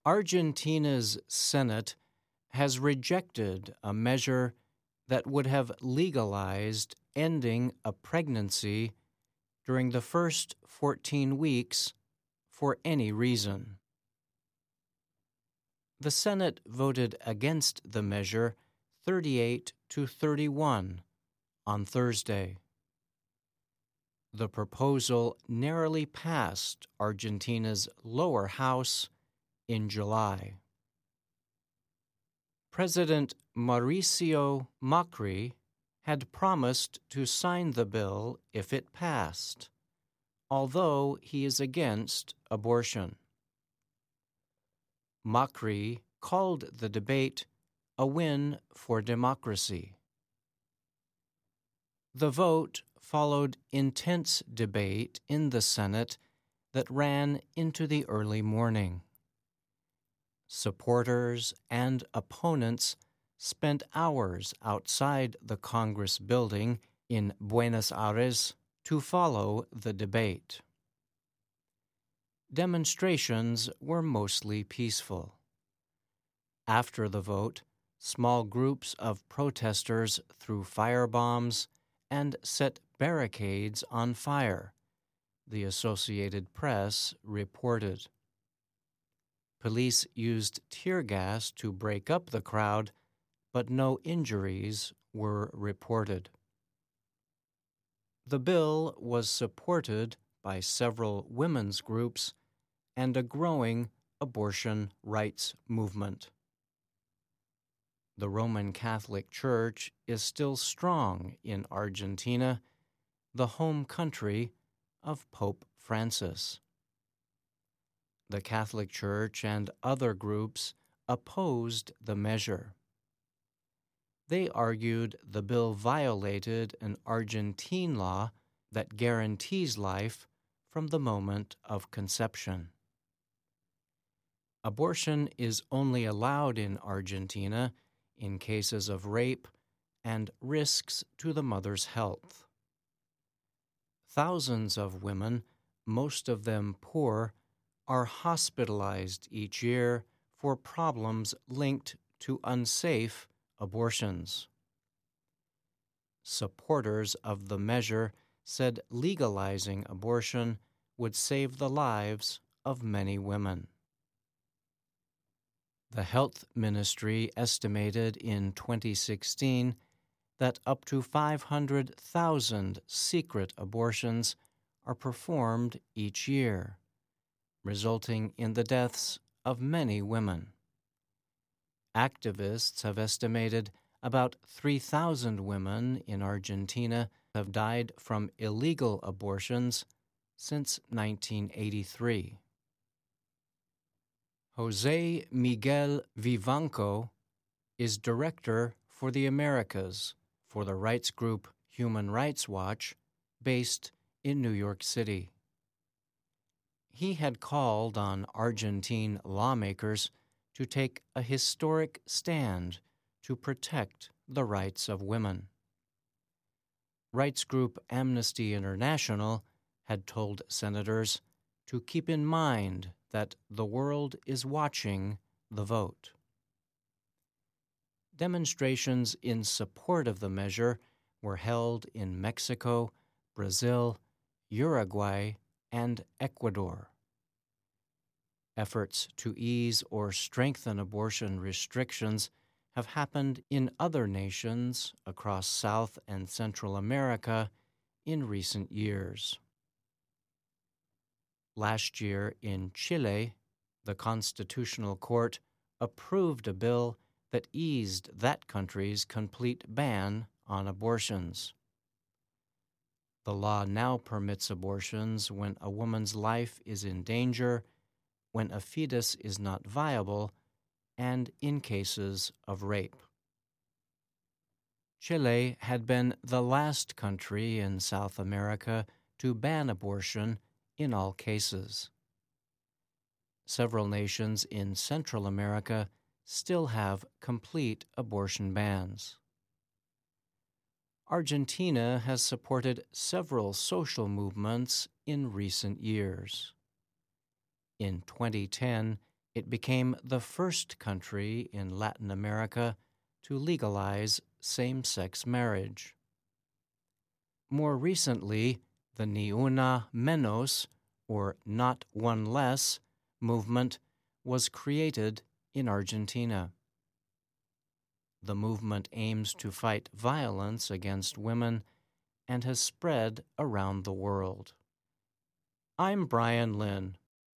Argentina's Senate has rejected a measure that would have legalized ending a pregnancy during the first 14 weeks for any reason. The Senate voted against the measure 38-31 on Thursday. The proposal narrowly passed Argentina's lower house in July. President Mauricio Macri had promised to sign the bill if it passed, although he is against abortion. Macri called the debate a win for democracy. The vote followed intense debate in the Senate that ran into the early morning. Supporters and opponents spent hours outside the Congress building in Buenos Aires to follow the debate. Demonstrations were mostly peaceful. After the vote, small groups of protesters threw firebombs and set barricades on fire, the Associated Press reported. Police used tear gas to break up the crowd, but no injuries were reported. The bill was supported by several women's groups and a growing abortion rights movement. The Roman Catholic Church is still strong in Argentina, the home country of Pope Francis. The Catholic Church and other groups opposed the measure. They argued the bill violated an Argentine law that guarantees life from the moment of conception. Abortion is only allowed in Argentina in cases of rape and risks to the mother's health. Thousands of women, most of them poor, are hospitalized each year for problems linked to unsafe abortions. Supporters of the measure said legalizing abortion would save the lives of many women. The Health Ministry estimated in 2016 that up to 500,000 secret abortions are performed each year, resulting in the deaths of many women. Activists have estimated about 3,000 women in Argentina have died from illegal abortions since 1983. Jose Miguel Vivanco is director for the Americas for the rights group Human Rights Watch, based in New York City. He had called on Argentine lawmakers to take a historic stand to protect the rights of women. Rights group Amnesty International had told senators to keep in mind that the world is watching the vote. Demonstrations in support of the measure were held in Mexico, Brazil, Uruguay, and Ecuador. Efforts to ease or strengthen abortion restrictions have happened in other nations across South and Central America in recent years. Last year in Chile, the Constitutional Court approved a bill that eased that country's complete ban on abortions. The law now permits abortions when a woman's life is in danger, when a fetus is not viable, and in cases of rape. Chile had been the last country in South America to ban abortion in all cases. Several nations in Central America still have complete abortion bans. Argentina has supported several social movements in recent years. In 2010, It became the first country in Latin America to legalize same-sex marriage. More recently, the Ni Una Menos, or Not One Less, movement was created in Argentina. The movement aims to fight violence against women and has spread around the world. I'm Brian Lynn.